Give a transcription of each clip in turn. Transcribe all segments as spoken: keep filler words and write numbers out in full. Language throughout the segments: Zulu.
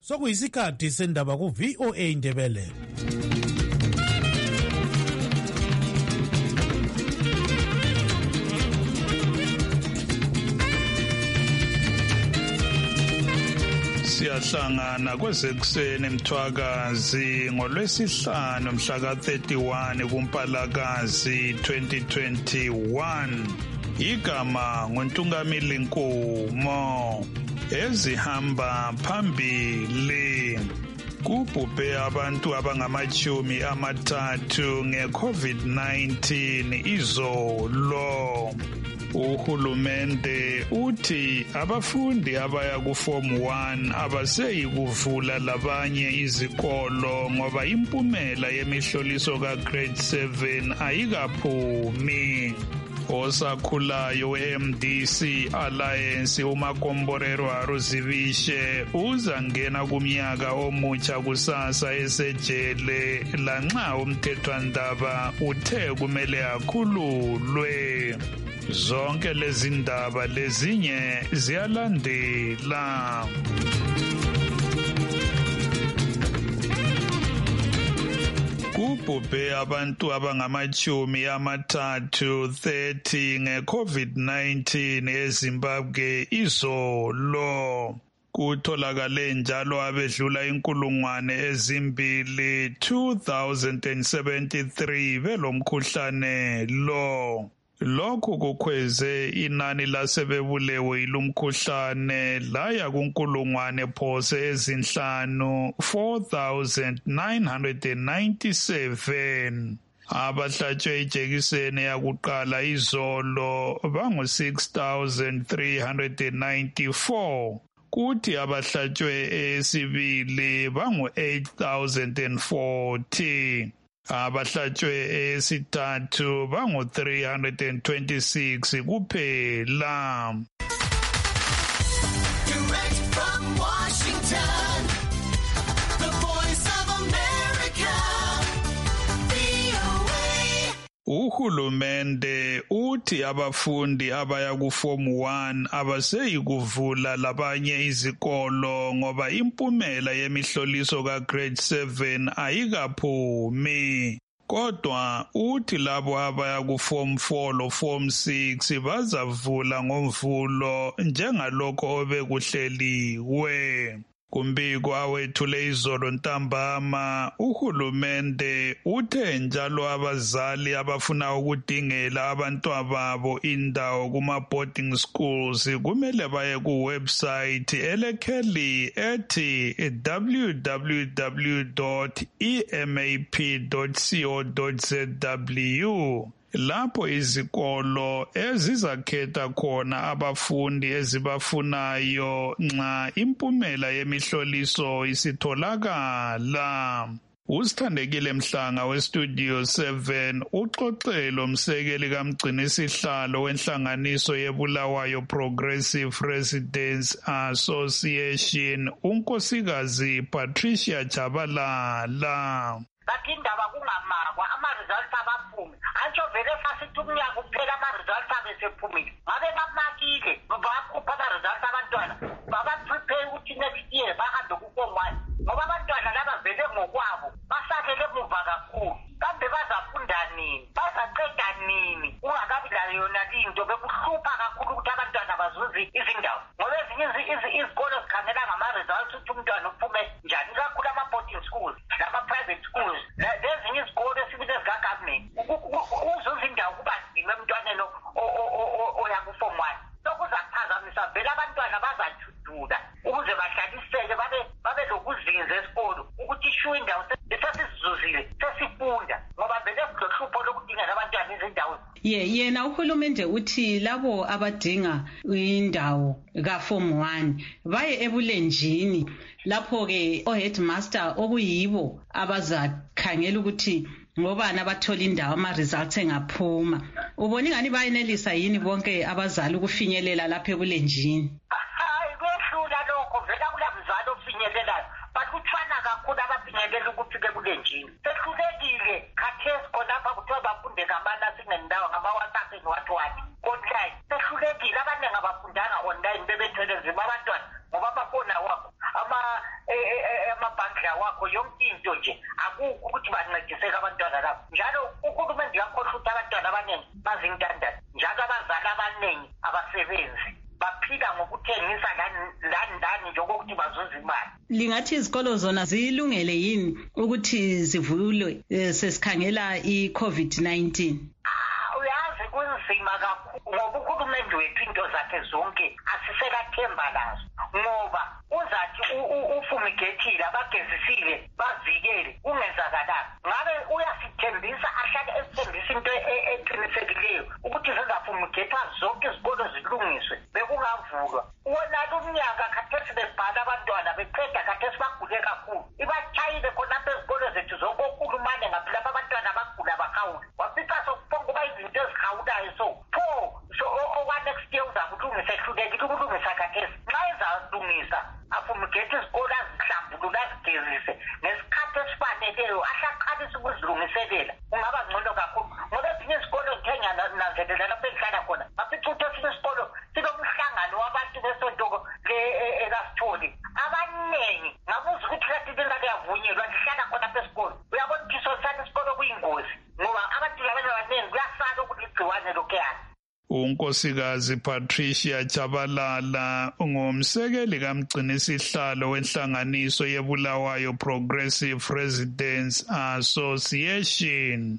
Sokuyisikhathi sendaba ku V O A Ndebele. Siyahlangana kwezekuseni Mthwakazi ngolwesihlanu mhla ka thirty-one kuMpalakazi twenty twenty-one. Igama nguNtungamili Nkomo. Ezihamba phambili. Kubhubhe abantu abangamachumi amathathu nge-COVID nineteen izolo. Uhulumende uthi abafundi abaya ku Form one abaseyi kuvula labanye izikolo ngoba impumela yemihloliso ka Grade seven ayikaphumi. Osakhulayo we-M D C Alliance uMakomborero Aruzivishe uzangena kumnyaka omutsha kusasa esejele lanxa umthethwandaba uthe kumele akhululwe. Zonke lezi ndaba lezinye ziyalandela. Kubhubhe abantu abangamachumi amathathu thirty nge-COVID nineteen eZimbabwe izolo. Kutholakale njalo abedlula inkulungwane ezimbili two thousand seventy-three belomkhuhlane lo. Lokhu kukhweze inani lasebebulewe ilumkhuhlane laya kunkulungwane phose ezinhlanu four thousand nine hundred ninety-seven. Abahlatshwe ijekiseni yakuqala izolo bangu six thousand three hundred ninety-four. Kuthi abahlatshwe esibili bangu eight thousand forty. Abahlatshwe esithathu bangu three hundred twenty-six kuphela. Direct from Washington, the Voice of America, V O A. Uhulumende uthi abafundi abaya ku Form one abaseyi kuvula labanye izikolo ngoba impumela yemihloliso ka Grade seven ayikaphumi. Kodwa uthi labo abaya ku Form four lo Form six bazavula ngomvulo njengalokho obekuhleliwe. Kumbiko awethule izolo ntambama uhulumende uthe njalo abazali abafuna ukudingela abantwababo indawo kuma boarding schools kumele baye ku website elekheli ethi w w w dot e m a p dot co dot z w. Lapho izikolo ezizakhetha khona abafundi ezibafunayo nxa impumela yemihloliso isitholakala. Usithandekile Mhlanga westudio seven uxoxelo umsekeli kamgcinisihlalo wenhlanganiso yebulawayo Progressive Residents Association unkosikazi Patricia Chabalala. Bakindaba kungamakwa ama-results abaphumi antsho vele fasithi umnyaka uphela ama-results abesephumile ngabe bamakile bakhupha ama-results abantwana babaprepare ukuthi next year bahambe ku-Form one ngoba abantwana laba vele ngokwabo basakele emuva kakhulu kambe bazafunda nini bazaqeda nini ungakabi layo yona linto bekuhlupha kakhulu ukuthi abantwana bazuze izindawo ngoba ezinye izikolo zikhangela ngama-results ukuthi umntwana uphume njani kakhulu ama-boarding schools nama-private schools lezinye izikolo esibili ezika-government uzuza indawo kuba nzima emntwaneni oya ku-Form one sokuzaphazamisa vele abantwana bazajuduka ukuze bahlaliseke babe lokuzinza esikolo ukuthi ishuwe indawo sesizuzile sesifunda ngoba vele kulohlupho lokudingela abantwana izindawo. Ye yena uhulumende uthi labo abadinga indawo ka Form one baye ebulenjini lapho ke o-headmaster okuyibo abazakhangela ukuthi ngobani abathola indawo ama-results engaphuma. Ubona ingani bayenelisa yini bonke abazali ukufinyelela lapha ebulenjini? Hayi kwehlula lokho vele kulabuzali ofinyelelayo bahlutshwana kakhulu abafinyelela ukufika ebulenjini. Sehlulekile khathesi khonapha kuthiwa bafunde ngamana singendawo ngama-WhatsApp and what online. Sehlulekile abaningi abafundanga online bebethwele nzima abantwana ngoba amafoni awabo abasebenzi baphila ngokuthengisa lani lani njengokuthi bazuza imali. Lingathi izikolo zona zilungele yini ukuthi zivulwe sesikhangela i-COVID nineteen? Uyazi kunzima kakhulu ngoba uhulumende wethu into zakhe zonke asisekathemba lazo ngoba uzathi ufumigethile abagezisile bavikele ungenzakalanga ngabe uyasithembisa ahlale esithembisa into eqinisekileyo ukuthi zingafumigethwa zonke izikolo zilungiswe bekungavulwa. Wonalo umnyaka khathesi bebhala abantwana beqeda khathesi bagule kakhulu ibatshayile khonapha ezikolo zethu zonke ohulumane ngaphilapha abantwana bagula bakhawule wafica sokuphonga uba izinto ezikhawulayo so pho so okwa-next year uzakulungisa ehlulekile ukulungisa khathesi nxa ezalungisa afumigete izikolo azihlambulule azigezise ngesikhathi esifaneleyo ahle aqalise ukuzilungiselela kungaba ngcono kakhulu ngoba ezinye izikolo ngithe ngiyananzelela lapho engihlala khona bafica ukuthi esinye isikolo sinomhlangano wabantu besontoko ekasitholi abaningi ngabuza ukuthi kathi linga liyavunyelwa lihlala khona apha esikolo uyabona ukuthi sosana isikolo kuyingozi ngoba abantu labanye abaningi kuyasala ukuthi igciwane lokuyana. uNkosikazi Patricia Chabalala ngumsekeli kamgcinisihlalo wenhlanganiso yeBulawayo Progressive Residents Association.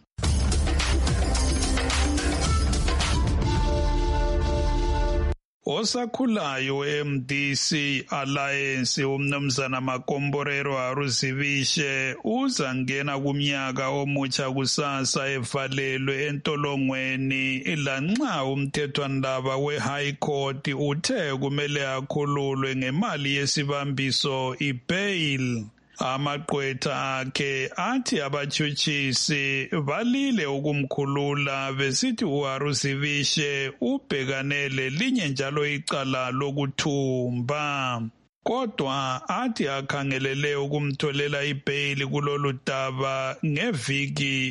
Osakhulayo M D C Alliance umnumzana Makomborero Aruzibishe uzangena kumnyaka omutsha kusasa evalelwe entolongweni ilanxa umthethwandaba we-High Court uthe kumele akhululwe ngemali yesibambiso i-bail. Amaqwetha akhe athi abatshutshisi balile ukumkhulula besithi uAruzibishe ubhekanele linye njalo icala lokuthumba. Kodwa athi akhangelele ukumtholela ibheyili kulolu daba ngeviki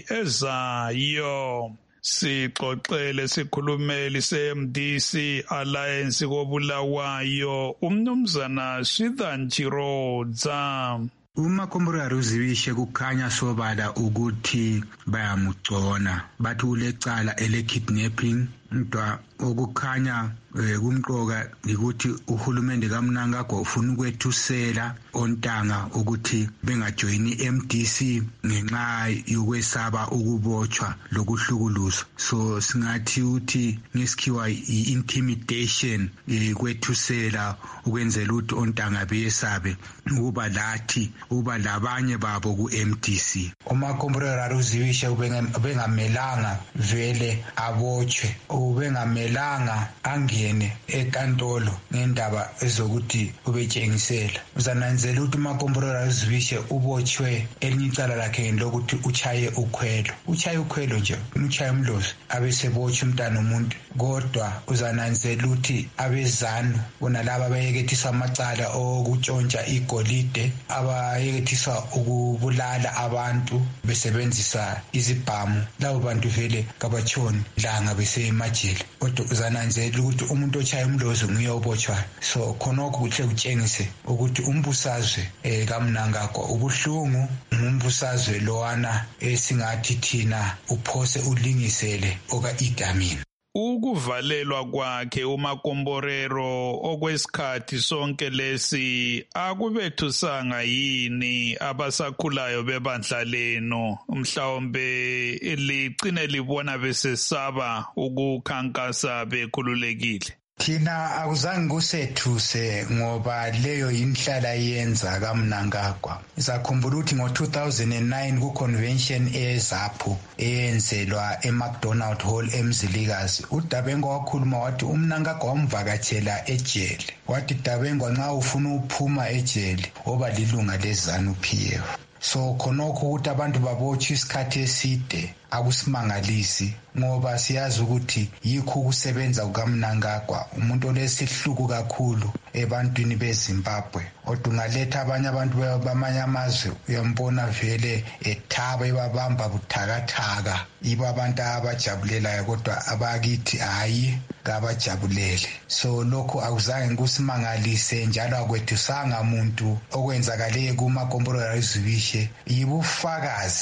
ezayo. Sixoxele sikhulumeli se-M D C Alliance koBulawayo umnumzana Swithan Chirodza. uMakomborero Aruzibishe kukhanya sobala ukuthi bayamugcona bathi ulecala ele kidnapping ntwa okukhanya kumqoka ukuthi uhulumende kaMnangagwa ufuna ukwethusela ontanga ukuthi bengajoyini M D C ngenxa yokwesaba ukubotshwa lokuhlukuluzwa. So singathi uthi ngesikhiwa i-intimidation kwethusela ukwenzela ukuthi ontanga beyesabe ukuba lathi uba labanye babo ku-M D C. uMakomborero Aruzibishe ubengamelanga vele abotshwe, ubengamelanga angene enkantolo ngendaba ezokuthi ubetshengisela. Uzananzela ukuthi uMakomborero Aruzibishe ubotshwe elinye icala lakhe lokuthi uchaye ukhwelo. Uchaye ukhwelo nje, uchaye umlozi abesebotshwa umntana umuntu. Kodwa uzananzela ukuthi abezanu bona laba bayekethisa amacala okutshontsha igolide, abayekethisa ukubulala abantu besebenzisa izibhamu, labo bantu vele kabatshoni langa besemajele. Kodwa uzananzela ukuthi umuntu ochaye umlozi nguye obotshwayo. So khonokho kuhle kutshengise ukuthi umbusazwe eh kaMnangagwa ubuhlungu, umbusazwe lowana esingathi thina uphose ulingisele oka idamini. Ukuvalelwa kwakhe uMakomborero okwesikhathi sonke lesi akubethusanga yini abasakhulayo bebandla leno, mhlawumbe ligcine libona besesaba ukukhankasa bekhululekile? Thina akuzange kusethuse ngoba leyo inhlala yenza kaMnangagwa. Isakhumbula ukuthi ngo two thousand nine ku convention eZapho eyenzelwa eMcDonald Hall eMzilikazi, uDabengo wakhuluma wathi uMnangagwa wamvakatshela ejele. Wathi Dabengo nxa ufuna ukuphuma ejele oba lilunga leZANU P F. So khonokho ukuthi abantu babotshwe isikhathi eside akusimangalisi ngoba siyazi ukuthi yikho ukusebenza kukaMnangagwa, umuntu olesihluku kakhulu ebantwini beZimbabwe. Kodwa ungaletha abanye abantu bamanye amazwe uyambona vele ethaba ebabamba buthakathaka, iba abantu abajabulelayo kodwa abakithi hayi kabajabulele. So lokho akuzange kusimangalise njalo akwethusanga umuntu okwenzakale kuMakomborero Aruzibishe. Yibufakazi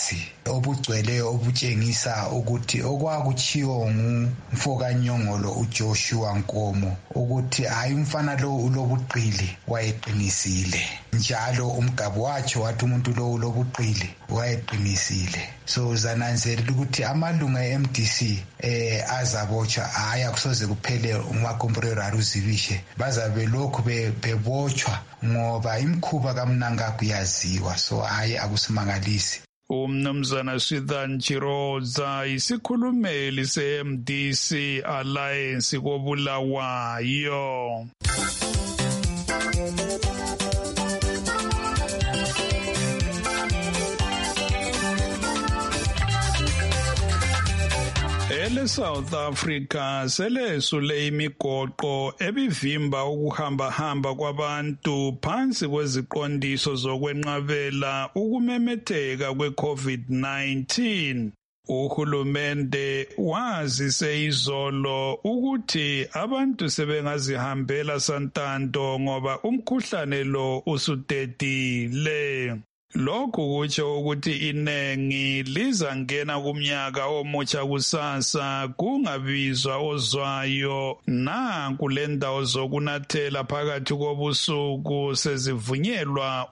obugcweleyo obutshengisa ukuthi okwakuchiwo ngumfokanyongolo uJoshua Nkomo ukuthi hayi umfana lo ulobuqili wayeqinisile, njalo umgabo wakhe wathi umuntu lo ulobuqili wayeqinisile. So zananzelela ukuthi amalunga e-M D C eh azabotshwa hayi akusoze kuphele uMakomborero Aruzibishe, bazabe lokhu bebotshwa ngoba imkhuba kaMnangagwa yaziwa, so hayi akusimangalisi. Umnumzana Swithan Chiroza isikhulumeli se-M D C Alliance koBulawayo. Ele South Africa selesule imigoqo ebivimba ukuhamba hamba kwabantu phansi kweziqondiso zokwenqabela ukumemetheka kwe-COVID nineteen. Uhulumende wazise izolo ukuthi abantu sebengazihambela santando ngoba umkhuhlane lo usudedile. Lokhu kutsho ukuthi inengi lizangena kumnyaka omutsha kusasa kungabizwa ozwayo. Nanku lendawo zokunathela phakathi kobusuku sezivunyelwa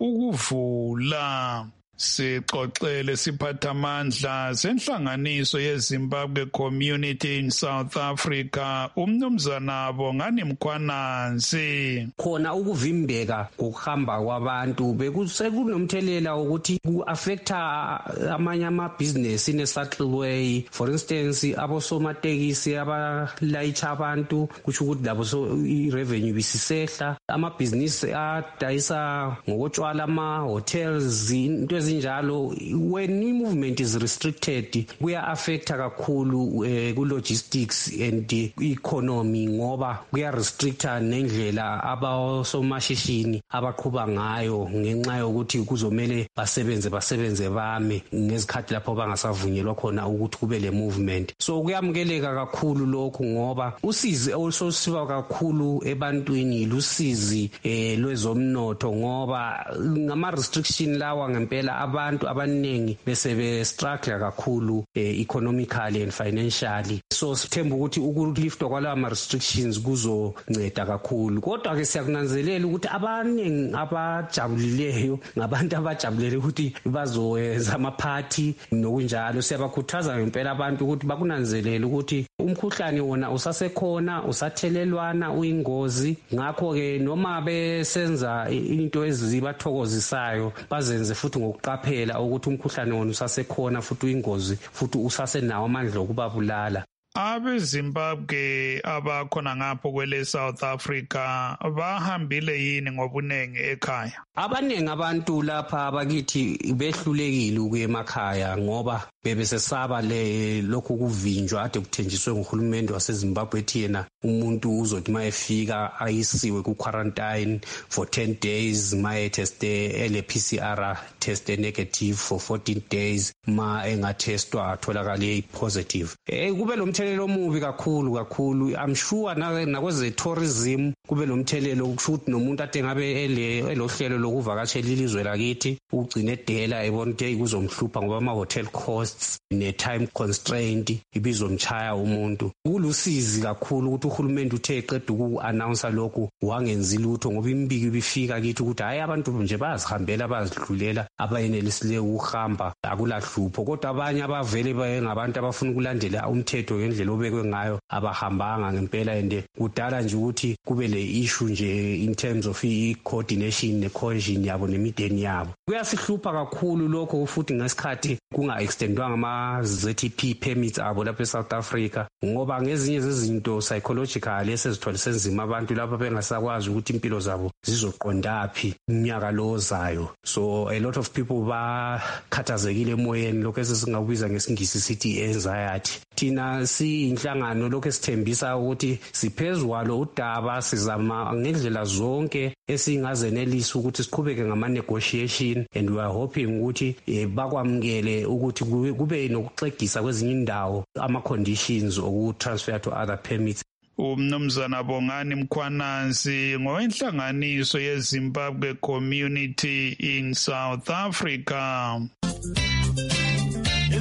ukuvula. Sixoxele siphathamandla senhlanganiso yeZimbabwe Community in South Africa umnumzana Bongani Mkhwananzi. Khona ukuvimbeka ngokuhamba kwabantu bekusenomthelela ukuthi ku-affecta amanye amabhizinesi in a subtle way. For instance, abosomatekisi abalayitsha abantu kusho ukuthi labo so i-revenue bisisehla. Amabhizinisi adayisa ngokotshwala ama-hotels into ezinjalo. When i-movement is restricted kuya-affecta kakhulu eh, ku-logistics and economy ngoba kuya-restricta nendlela abasomashishini abaqhuba ngayo ngenxa yokuthi kuzomele basebenze basebenze bame ngezikhathi lapho bangasavunyelwa khona ukuthi kube le movement. So kuyamukeleka kakhulu lokhu ngoba usizi olusiba kakhulu ebantwini lusizi eh, lwezomnotho ngoba ngama-restriction lawa ngempela abantu abaningi bese be-struggle kakhulu eh, economically and financially. So sithemba ukuthi ukuliftwa kwalawa ma-restrictions kuzonceda kakhulu. Kodwa ke siyakunanzelela ukuthi abaningi abajabulileyo ngabantu abajabulele ukuthi bazowenza amaphathi nokunjalo. Siyabakhuthaza ngempela abantu ukuthi bakunanzelele ukuthi umkhuhlane wona usasekhona, usathelelwana, uyingozi. Ngakho ke noma besenza into ezibathokozisayo bazenze futhi ngokuqaphela ukuthi umkhuhlane wona usasekhona futhi uyingozi futhi usasenawo amandla okubabulala. AbeZimbabwe abakhona ngapho kwele South Africa bahambile yini ngobunengi ekhaya? Abaningi abantu lapha abakithi behlulekile ukuya emakhaya ngoba bebesesaba le lokhu kuvinjwa ade kuthenjiswe nguhulumende waseZimbabwe ethi yena umuntu uzothi mayefika ayisiwe ku quarantine for ten days, maye teste ele P C R test negative for fourteen days, ma engatestwa atholakale positive. Eh kube lo mthelelo omubi kakhulu kakhulu. I'm sure nakweze tourism kube lo mthelelo ukuthi nomuntu ade ngabe ele elohlelo lokuvakashela ilizwe lakithi ugcine edela ebona ukuthi kuzomhlupha ngoba ama hotel costs ne time constraint ibizomchaya umuntu. Kulusizi kakhulu ukuthi uhulumende uthe eqeda uku-announce lokhu wangenza lutho ngoba imbiki bifika kithi ukuthi hayi abantu nje bazihambela bazidlulela abayenelisileyo ukuhamba akulahlupho. Kodwa abanye abavele bayengabantu abafuna ukulandela umthetho ngendlela obekwe ngayo abahambanga ngempela ende kudala nje ukuthi kube le issue nje in terms of i-coordination ne-cohesion yabo nemideni yabo. Kuyasihlupha kakhulu lokho futhi ngesikhathi kunga-extendwanga ama-Z T P permits abo lapha eSouth Africa ngoba ngezinye zezinto psychological esezithwala senzima abantu lapha bengasakwazi ukuthi impilo zabo zizoqondaphi iminyaka lo ozayo. So a lot of people bakhathazekile emoyeni lokho esesingakubiza ngesingisi sithi anxiety. Thina siyinhlangano lokho esithembisa ukuthi siphezwalo udaba sizama ngendlela zonke esingazenelisa ukuthi siqhubeke ngama-negotiation and we are hoping ukuthi eh, bakwamukele ukuthi kube nokuxegisa kwezinye indawo ama-conditions oku-transfer to other permits. Umnumzana Bongani Mkhwananzi ngowenhlanganiso yeZimbabwe Community in South Africa.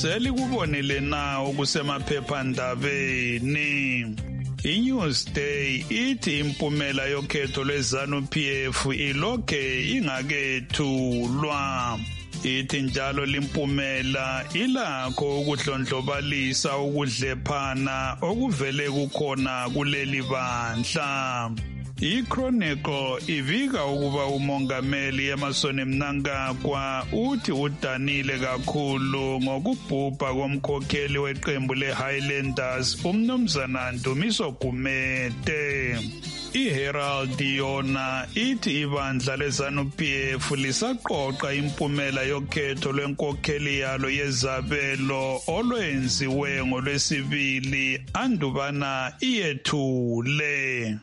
selikubonile na okusemaphephandabeni. I-Newsday ithi impumela yokhetho lwe-ZANU-P F ilokhe ingakethulwa. Ithi njalo limpumela ilakho ukudlondlobalisa ukudlephana okuvele kukhona kuleli bandla. I-Chronicle ivika ukuba umongameli Emmerson Mnangagwa uthi udanile kakhulu ngokubhubha komkhokheli weqembu le-Highlanders umnumzana Ndumiso Gumede. I-Herald yona ithi ibandla le-ZANU-P F lisaqoqa impumela yokhetho lwenkokheli yalo yezabelo olwenziwe ngolwesibili andubana iyethule.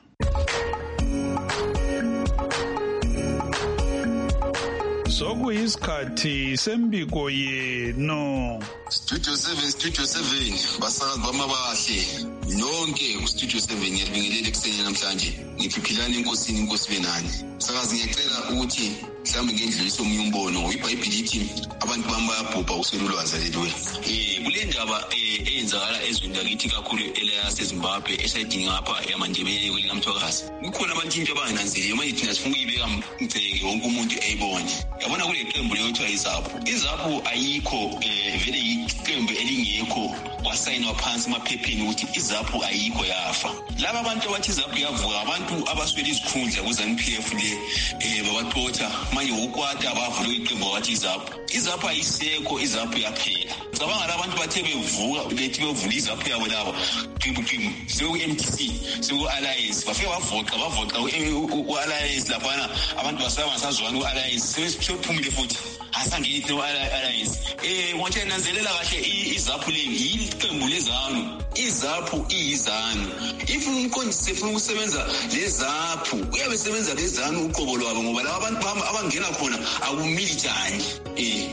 Sokuyisikhathi sembiko yenu. Studio seven, Studio seven, basakazi bamabahle. Nonke ku Studio seven ngiyabingelela ekuseni namhlanje. Ngiphiphilana inkosini inkosi benani. Sakazi ngiyacela ukuthi mhlawumbe ngendlulisa omunye umbono iBhayibheli ithi abantu bami bayabhubha uselulwazi leliwe. Eh kule ndaba eh eyenzakala ezweni lakithi kakhulu elaseZimbabwe esayidini ngapha yaMandebele kwelikamthwakazi. Kukhona abantu into abangananzeli manje thina sifuna ukuyibeka mgceke wonke umuntu eyibone. Yabona kule qembu lekuthiwa iZaphu. iZaphu ayikho eh vele iqembu elingekho wasayinwa phansi emaphepheni ukuthi iZaphu ayikho yafa. Laba abantu abathi iZaphu yavuka abantu abaswele izikhundla kuZANU-P F le eh babaxotha manje ukwata bavula iqembu wathi iZaphu. iZaphu ayisekho, iZaphu yaphela. Cabanga labantu bathe bevuka bethi bevula iZaphu yabo laba qimbu qimbu seku M T C seku Alliance bafike bavoqa bavoqa u Alliance lapha abantu basaba ngasazwana u Alliance sesiphumile futhi asangeni ku Alliance. Eh ngothi nanzelela kahle iZaphu le yiqembu leZANU. iZaphu iyizanu. If umqondisi efuna ukusebenza leZaphu uyabe sebenza leZANU uqobo lwabo ngoba laba abantu abangena khona akumilitary. Eh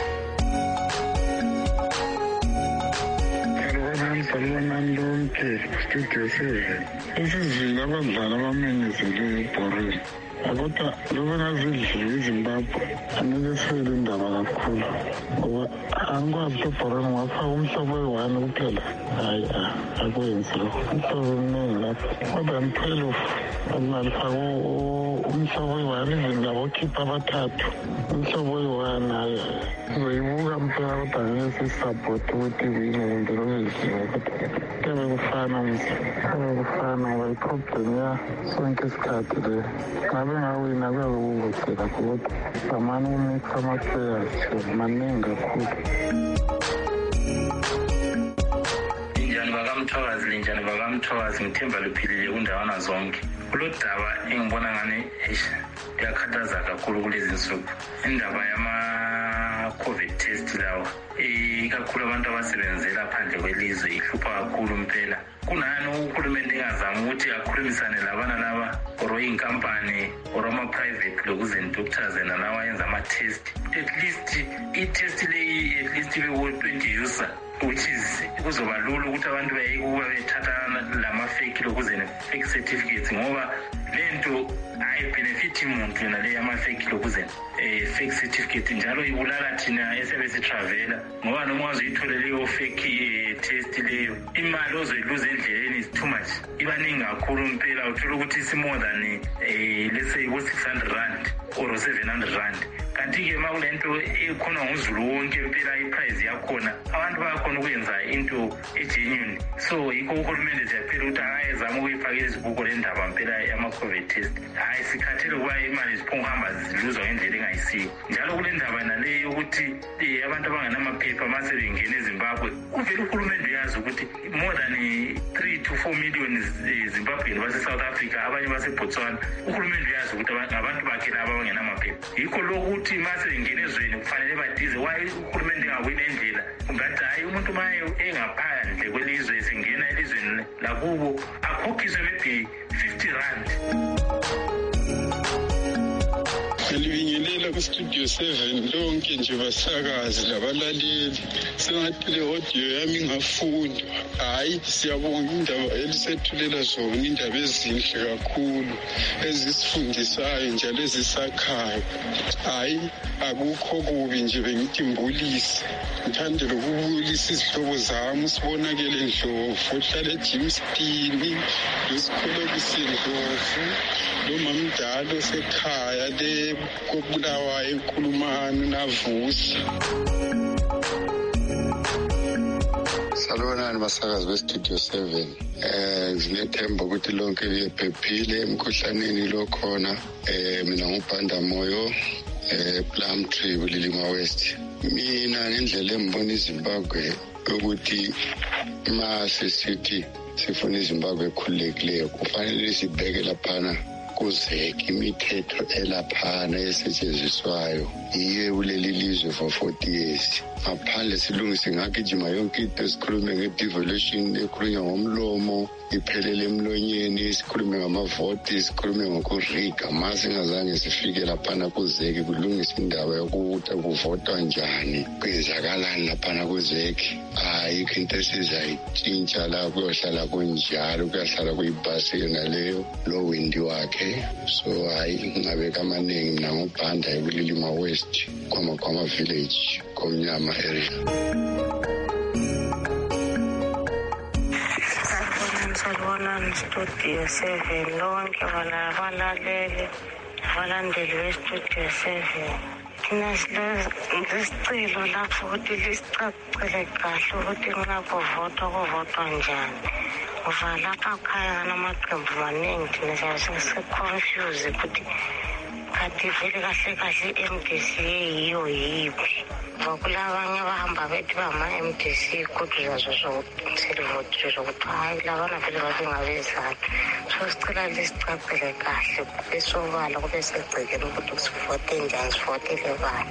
Salman lonke Studio seven. Isizini abadlali abamenyezelwe eBorini. Kodwa loba ngazidlula iZimbabwe angeke sele indaba kakhulu ngoba angikwazi eBorini ngapha umhlobo we-one kuphela. Hayi akwenzi lokho. Umhlobo omningi lapha. Kodwa mphelo akunalifaka umhlobo we-one even labokhipha abathathu. Umhlobo we-one hayi uzoyibuka mpela kodwa ngeke sisapoti ukuthi wini kumbe lokuzini kodwa kebe kufana mzi. Kebe kufana ngoba iproblem ya sonke isikhathi le. Ngabe ngawina kuyakukuhle kakhulu zamani umix ama-players maningi kakhulu. Linjani bakamthokazi, linjani bakamthokazi, ngithemba luphilile kundawana zonke. Kulo daba engibona ngani kuyakhathaza kakhulu kulezi nsuku. Indaba yama-COVID test lawa ikakhulu abantu abasebenzela phandle kwelizwe ihlupha kakhulu mpela. Kunani uhulumende engazama ukuthi akhulumisane labana laba or inkampani or ama-private lokuzen doctors and nawa yenza ama-test. At least i-test leyi at least be-twenty user which is kuzoba lula ukuthi abantu bayekuba bethatha lama-fake lokuzene fake certificates ngoba lento ayibenefiti muntu yona le yama-fake lokuzene eh fake certificate njalo ibulala thina esiyabe sitravela ngoba noma wazoyithole leyo fake test leyo imali ozoyiluza endleleni is too much ibaningi kakhulu mpela uthola ukuthi isi more than eh let's say six hundred rand or seven hundred rand. Kanti-ke ma kulento ekhona nguzulu wonke mpela iprice yakhona abantu bayakhona ukwenza into egenuine. So yikho uhulumende siyaphela ukuthi akayezama ukuyifakela izibuko le ndaba mpela yama-COVID test. Hayi sikhathele ukuba imali ziphonguhamba ziluzwa ngendlela engayisiyo. Njalo kule ndaba nale yokuthi abantu abanganamaphepha ma sebengena eZimbabwe kuvele uhulumende uyazi ukuthi more than three to four million Zimbabwean base-South Africa abanye base-Botswana. Uhulumende uyazi ukuthi abantu bakhe laba abangenamaphepha. Yikho lokuthi ma sebengena ezweni kufanele badize waye uhulumende engawini endlela ungathi hayi umuntu ma engaphandle kwelizwe singena elizweni lakubo akhokhiswe maybe fifty rand. Ngilibingelela ku-Studio seven lonke nje basakazi labalaleli. Sengathi le audio yami ingafundwa. Hayi, siyabonga indaba elisethulela zona, indaba ezinhle kakhulu ezisifundisayo njalo ezisakhayo. Hayi, akukho kubi nje, bengithi mbulise. Ngithande lokubulisa izihlobo zami, sibonakele Ndlovu, ohlala eJimstini, losikhulekisi Ndlovu, lomamdala osekhaya le koBulawayo eNkulumane navusi. Salonani basakazi be-Studio seven. Eh nginethemba ukuthi lonke liyephephile emkhuhlaneni lo khona. Eh mina ngubhanda moyo eh Plumtree Bulilima West. Mina ngendlela embona iZimbabwe ukuthi mase sithi sifuna iZimbabwe ekhululekileyo kufanele sibheke laphana kuzeke imithetho elaphana esetshenziswayo iye kuleli lizwe for forty years. Ngaphandle silungise ngakijima yonke into, sikhulume nge-devolution ekhulunywa ngomlomo iphelele emlonyeni, sikhulume ngamavoti, sikhulume ngokuriga. Mase ngazange sifike laphana kuzeke kulungisa indaba yokuthi kuvotwa njani, kwenzakalani laphana kuzeke. Ayikho into esizayitshintsha la, kuyohlala kunjalo, kuyahlala kuyibhasi naleyo lo windi wakhe. So hayi ngabeka amaningi mina ngobhanda eBulilima West kwamakwama village komnyama area. Salibonani Studio seven lonke abalaleli abalandeli be-Studio seven. Thina silesicelo lapho ukuthi lisicacele kahle ukuthi nxa kuvotwa kuvotwa njani. Ngoba lapha khaya namaqembu maningi thina siyabe sese-confuse ukuthi kanti vele kahle kahle i-M D C yiyo yiphi. Ngoba kulabanye abahamba bethi bama-M D C kodwa zazo selivotile zokuthi hayi labana vele babengabezali. So sicela lisicacele kahle besobala kube segcekeni ukuthi sivote njani, sivotele bani.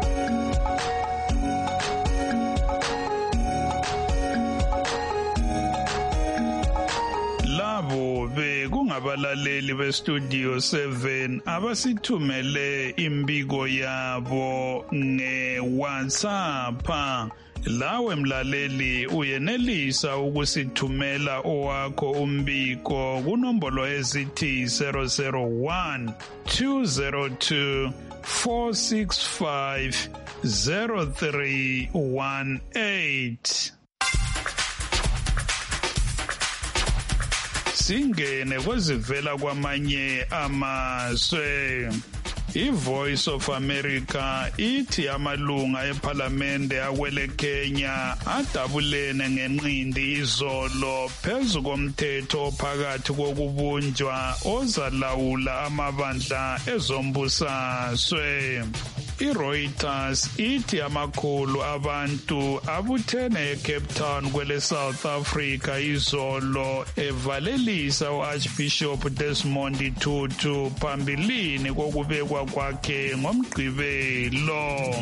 Labo bekungabalaleli be-Studio seven abasithumele imbiko yabo nge-WhatsApp. Lawe mlaleli uyenelisa ukusithumela owakho umbiko kunombolo ezithi zero zero one two zero two four six five zero three one eight. Singene kwezivela kwamanye amazwe. I-Voice of America ithi amalunga ephalamende akwele Kenya adabulene ngenqindi izolo phezu komthetho phakathi kokubunjwa ozalawula amabandla ezombusazwe. I-Reuters ithi amakhulu abantu abuthene eCape Town kwele South Africa izolo evalelisa u-Archbishop Desmond Tutu phambilini kokubekwa kwakhe ngomgqibelo.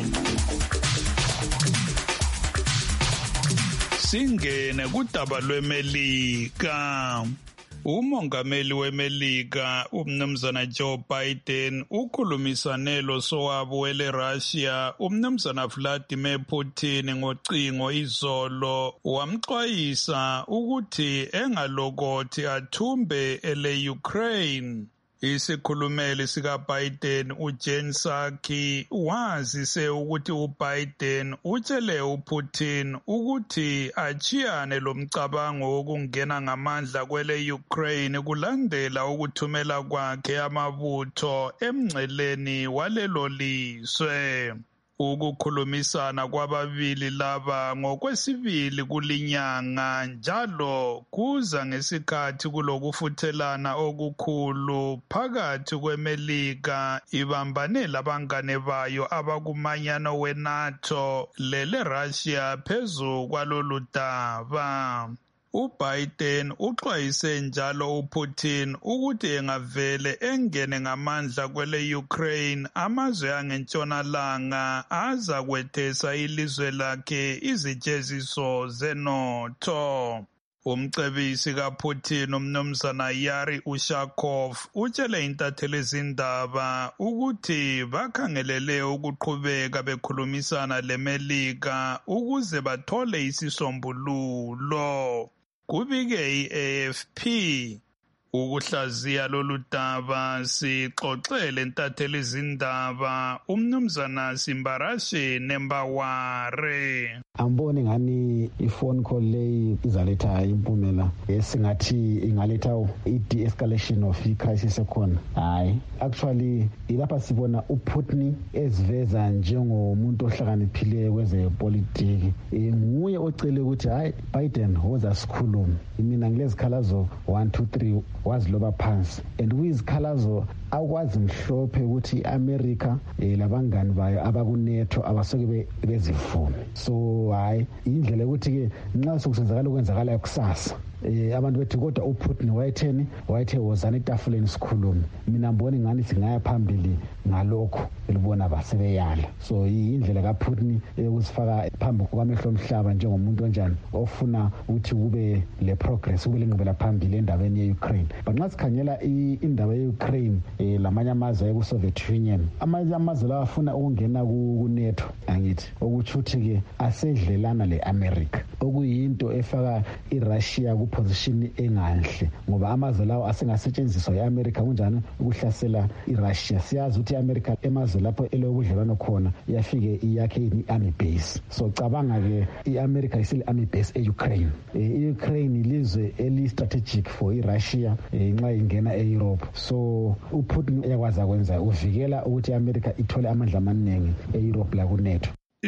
Singene kudaba lweMelika. Umongameli weMelika umnumzana Joe Biden ukhulumisane losowabo wele Russia umnumzana Vladimir Putin ngocingo izolo, wamxwayisa ukuthi engalokothi athumbe ele Ukraine. Isikhulumeli sika Biden uJen Psaki wazise ukuthi uBiden utshele uPutin ukuthi achiyane lomcabango wokungena ngamandla kwele Ukraine kulandela ukuthumela kwakhe amabutho emngceleni walelo lizwe. Ukukhulumisana kwababili laba ngokwesibili kulinyanga njalo kuza ngesikhathi kulokufuthelana okukhulu phakathi kweMelika ibambane labangane bayo abakumanyano weNATO lele Russia phezu kwalolu daba. uBiden uxwayise njalo uPutin ukuthi engavele engene ngamandla kwele Ukraine amazwe angentshonalanga aza kwethesa ilizwe lakhe izijeziso zenotho. Umcebisi kaPutin umnumzana Yuri Ushakov utshele intatheli ezindaba ukuthi bakhangelele ukuqhubeka bekhulumisana leMelika ukuze bathole isisombululo. Kubike i-A F P ukuhlaziya lolu daba sixoxele intatheli ezindaba umnumzana Simbarashe Nembaware. Amboni ngani ifone call leyi izaletha impumela esingathi ingaletha i-de-escalation of i-crisis ekhona. Hayi, actually ilapha sibona uPutin eziveza njengomuntu ohlakaniphileyo kwezepolitiki. Nguye ocele ukuthi hayi Biden woza sikhulume. Mina ngilezikhalazo one two three waziloba phansi, and kuyizikhalazo akwazi mhlophe ukuthi i-America labangani bayo abakuNATO abasoke bezivume. So hayi indlela ukuthi-ke nxa sokusenzakala okwenzakalayo kusasa eh abantu bethi kodwa uPutin wayetheni wayethe wozana etafuleni sikhulume. Mina ngibona ngani singaya phambili ngalokho elibona basebeyala. So indlela kaPutin ukusifaka phambi kwamehlo omhlaba njengomuntu onjani ofuna ukuthi kube le progress kube lengqubela phambili endabeni ye-Ukraine. But nxa sikhangela indaba ye-Ukraine eh lamanye amazwe ayeku-Soviet Union, amanye amazwe lawa afuna ukungena ku-NATO angithi okuthi ukuthi-ke asedlelana le-America okuyinto efaka iRussia position enganhle ngoba amazwe lawo asengasetshenziswa yi-America kunjani ukuhlasela iRussia. Siyazi ukuthi i-America emazwe lapho elobudlelwano khona iyafike iyakhe i-army base. So cabanga ke i-America isile army base e-Ukraine. I-Ukraine ilizwe eli-strategic for iRussia nxa ingena e-Europe. So uPutin uyakwazi kwenza uvikela ukuthi i-America ithole amandla amaningi e-Europe la ku-NATO.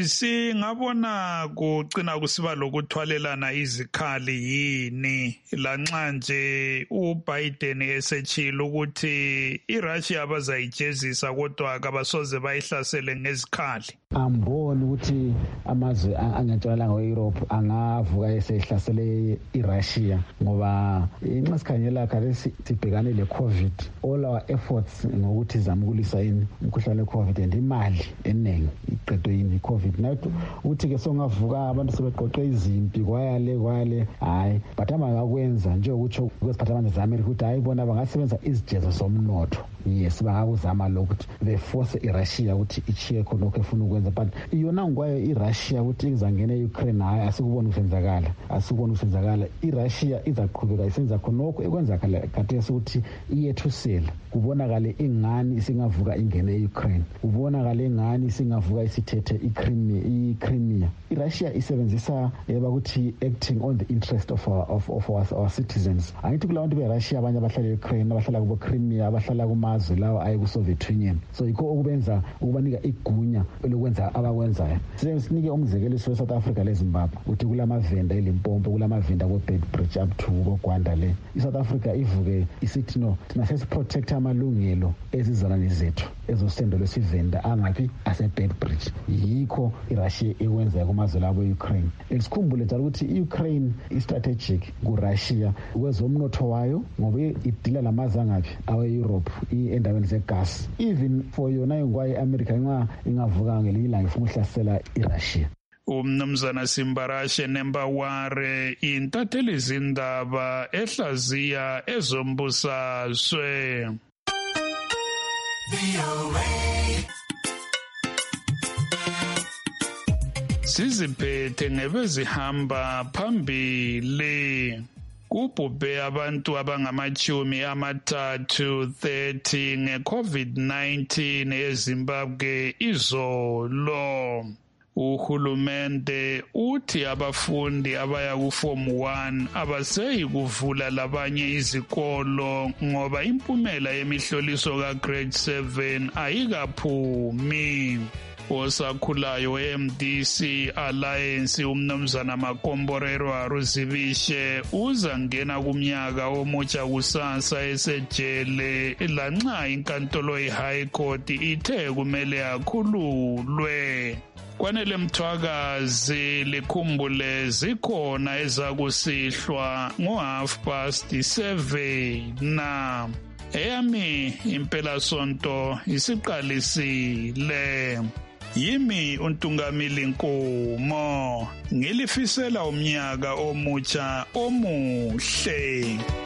Singabona kucina kusiba lokuthwalelana izikhali yini lanxa nje uBiden esetshilo ukuthi iRussia abazayijezisa kodwa akabasoze bayihlasele ngezikhali. Amboni ukuthi amazwe angentshonalanga we-Europe angavuka esehlasele iRussia ngoba nxa sikhangela kade sibhekane le-COVID, all our efforts ngokuthi zamukulisa yini umkhuhlane we-COVID and imali eningi iqedwe yini i-COVID. Nathi uthi-ke songavuka abantu sebeqoqe izimpi kwayale kwayale hayi but abangakwenza njengokutsho kwesiphathamandla ze-America ukuthi hayi bona bangasebenza izijezo somnotho. Yes, bangakuzama lokuthi beforce iRussia ukuthi ichiye khonokho efuna ukwenza, but iyona ngwayo iRussia ukuthi izangena e-Ukraine hayi asikubona ukusenzakala asikubona ukusenzakala. iRussia izaqhubeka isenza khonokho ekwenzakala khathesi ukuthi iyethusela kubonakale ingani isingavuka ingene e-Ukraine, kubonakale ingani isingavuka isithethe iCrimea iCrimea. iRussia isebenzisa yeba ukuthi acting on the interest of our, of, of our, our citizens. Angithi kulabantu beRussia abanye abahlala e-Ukraine abahlala kubo Crimea abahlala kuma lawo aye ku-Soviet Union. So yikho okubenza ukubanika igunya lokwenza abakwenzayo. Sinike umzekeliso we-South Africa leZimbabwe uthi kulamavenda eLimpopo kulamavenda ko-Beitbridge up to koGwanda le iSouth Africa ivuke isithi no thina sesiprotect amalungelo ezizalwane zethu ezosendo lwesivenda angaphi ase-Beitbridge. Yikho iRussia ekwenzayo kumazwe labo e-Ukraine. Esikhumbule njalo ukuthi i-Ukraine i-strategic kuRussia kwezomnotho wayo ngoba idila lamazwe angaphi awe-Europe endaweni zegas. Even for yona ingwaye i-America nxa ingavuka ngelinye ilanga ifuna ukuhlasela iRussia. Umnumzana Simbarashe Nembaware intatheli izindaba ehlaziya ezombusazwe. Siziphethe ngebezihamba phambili. Kubhubhe abantu abangamachumi amathathu thirty nge-COVID nineteen eZimbabwe izolo. Uhulumende uthi abafundi abaya ku-Form one abaseyi kuvula labanye izikolo ngoba impumela yemihloliso ka-Grade seven ayikaphumi. Osakhulayo e-M D C Alliance umnumzana Makomborero Aruzibishe uzangena kumnyaka omutsha kusasa esejele lanxa inkantolo ye-High Court ithe kumele akhululwe. Kwanele Mthwakazi likhumbule zikhona ezakusihlwa ngo-half past seven na eyami impela sonto isiqalisile. Yimi uNtungamili Nkomo ngilifisela umnyaka omutsha omuhle.